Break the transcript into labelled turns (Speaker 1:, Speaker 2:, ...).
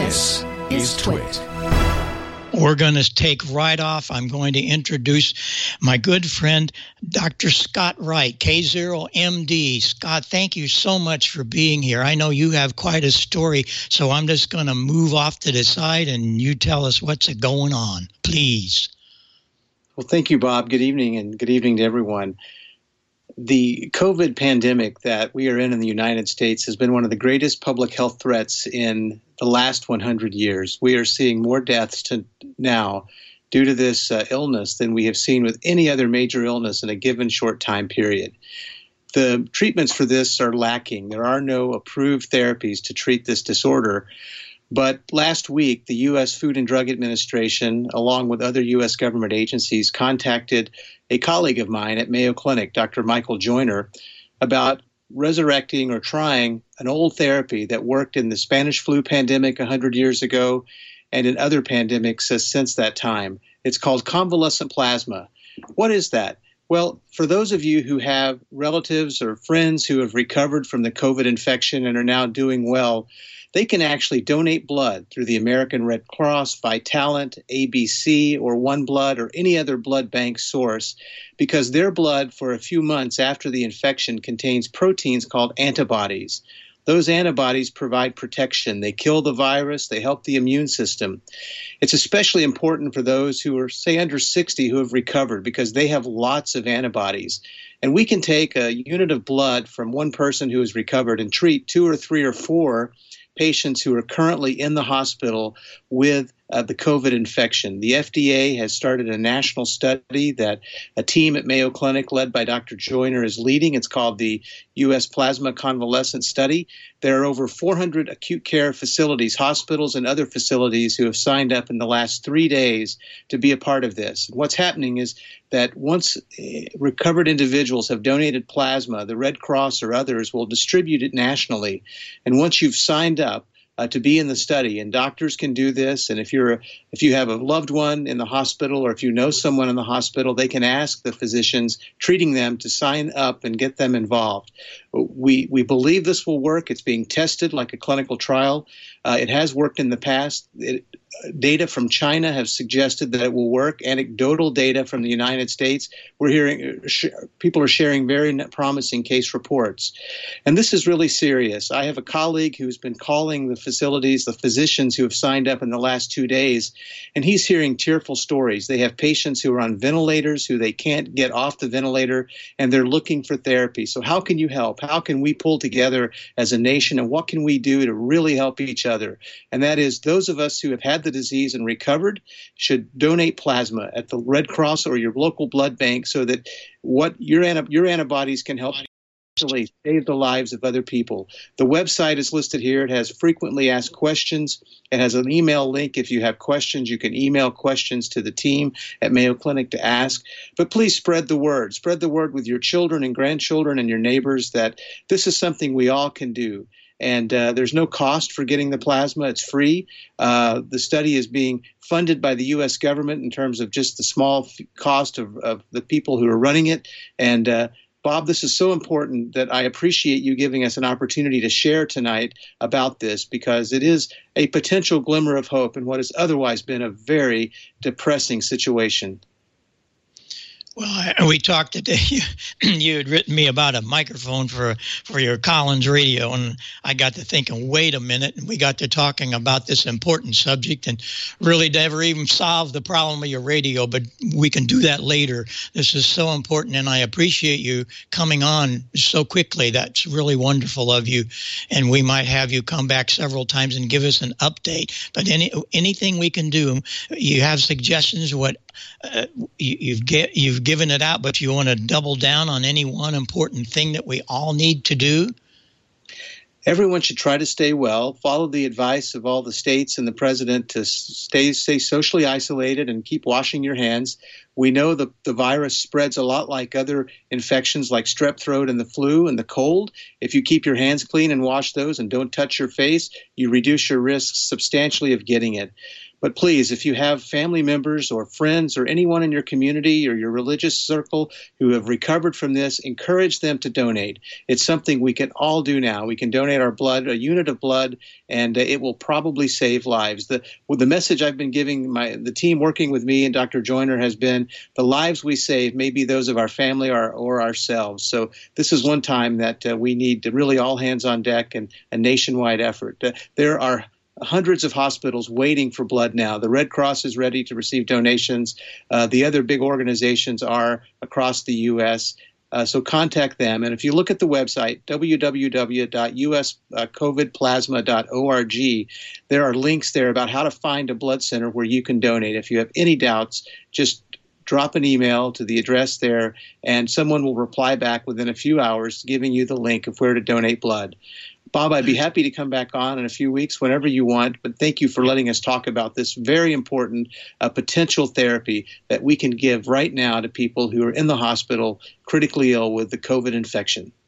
Speaker 1: This is Twit.
Speaker 2: We're going to take right off. I'm going to introduce my good friend, Dr. Scott Wright, K0MD. Scott, thank you so much for being here. I know you have quite a story, so I'm just going to move off to the side and you tell us what's going on, please.
Speaker 3: Well, thank you, Bob. Good evening, and good evening to everyone. The COVID pandemic that we are in the United States has been one of the greatest public health threats in the last 100 years. We are seeing more deaths now due to this illness than we have seen with any other major illness in a given short time period. The treatments for this are lacking. There are no approved therapies to treat this disorder. But last week, the U.S. Food and Drug Administration, along with other U.S. government agencies, contacted a colleague of mine at Mayo Clinic, Dr. Michael Joyner, about resurrecting or trying an old therapy that worked in the Spanish flu pandemic 100 years ago and in other pandemics since that time. It's called convalescent plasma. What is that? Well, for those of you who have relatives or friends who have recovered from the COVID infection and are now doing well, they can actually donate blood through the American Red Cross, Vitalant, ABC, or OneBlood, or any other blood bank source, because their blood for a few months after the infection contains proteins called antibodies. Those antibodies provide protection. They kill the virus. They help the immune system. It's especially important for those who are, say, under 60 who have recovered, because they have lots of antibodies. And we can take a unit of blood from one person who has recovered and treat 2 or 3 or 4 patients who are currently in the hospital with the COVID infection. The FDA has started a national study that a team at Mayo Clinic led by Dr. Joyner is leading. It's called the U.S. Plasma Convalescent Study. There are over 400 acute care facilities, hospitals, and other facilities who have signed up in the last 3 days to be a part of this. What's happening is that once recovered individuals have donated plasma, the Red Cross or others will distribute it nationally. And once you've signed up to be in the study, and doctors can do this, and if you have a loved one in the hospital or if you know someone in the hospital, they can ask the physicians treating them to sign up and get them involved. We believe this will work. It's being tested like a clinical trial. It has worked in the past. Data from China have suggested that it will work. Anecdotal data from the United States, we're hearing people are sharing very promising case reports. And this is really serious. I have a colleague who's been calling the facilities, the physicians who have signed up in the last 2 days, and he's hearing tearful stories. They have patients who are on ventilators who they can't get off the ventilator, and they're looking for therapy. So how can you help? How can we pull together as a nation, and what can we do to really help each other? And that is, those of us who have had the disease and recovered should donate plasma at the Red Cross or your local blood bank, so that what your antibodies can help actually save the lives of other people. The website is listed here. It has frequently asked questions. It has an email link. If you have questions, you can email questions to the team at Mayo Clinic to ask. But please spread the word. Spread the word with your children and grandchildren and your neighbors that this is something we all can do. And there's no cost for getting the plasma. It's free. The study is being funded by the U.S. government in terms of just the small cost of the people who are running it. And Bob, this is so important that I appreciate you giving us an opportunity to share tonight about this, because it is a potential glimmer of hope in what has otherwise been a very depressing situation.
Speaker 2: Well, we talked today. You had written me about a microphone for your Collins radio, and I got to thinking, wait a minute, and we got to talking about this important subject, and really never even solved the problem of your radio, but we can do that later. This is so important, and I appreciate you coming on so quickly. That's really wonderful of you, and we might have you come back several times and give us an update. But anything we can do, you have suggestions, what you've given it out, but you want to double down on any one important thing that we all need to do?
Speaker 3: Everyone should try to stay well, follow the advice of all the states and the president to stay socially isolated and keep washing your hands. We know the virus spreads a lot like other infections like strep throat and the flu and the cold. If you keep your hands clean and wash those and don't touch your face, you reduce your risks substantially of getting it. But please, if you have family members or friends or anyone in your community or your religious circle who have recovered from this, encourage them to donate. It's something we can all do now. We can donate our blood, a unit of blood, and it will probably save lives. The message I've been giving the team working with me and Dr. Joyner has been the lives we save may be those of our family or ourselves. So this is one time that we need to really all hands on deck and a nationwide effort. There are hundreds of hospitals waiting for blood now. The Red Cross is ready to receive donations. The other big organizations are across the U.S., so contact them. And if you look at the website, www.uscovidplasma.org, there are links there about how to find a blood center where you can donate. If you have any doubts, just drop an email to the address there, and someone will reply back within a few hours giving you the link of where to donate blood. Bob, I'd be happy to come back on in a few weeks whenever you want, but thank you for letting us talk about this very important potential therapy that we can give right now to people who are in the hospital critically ill with the COVID infection.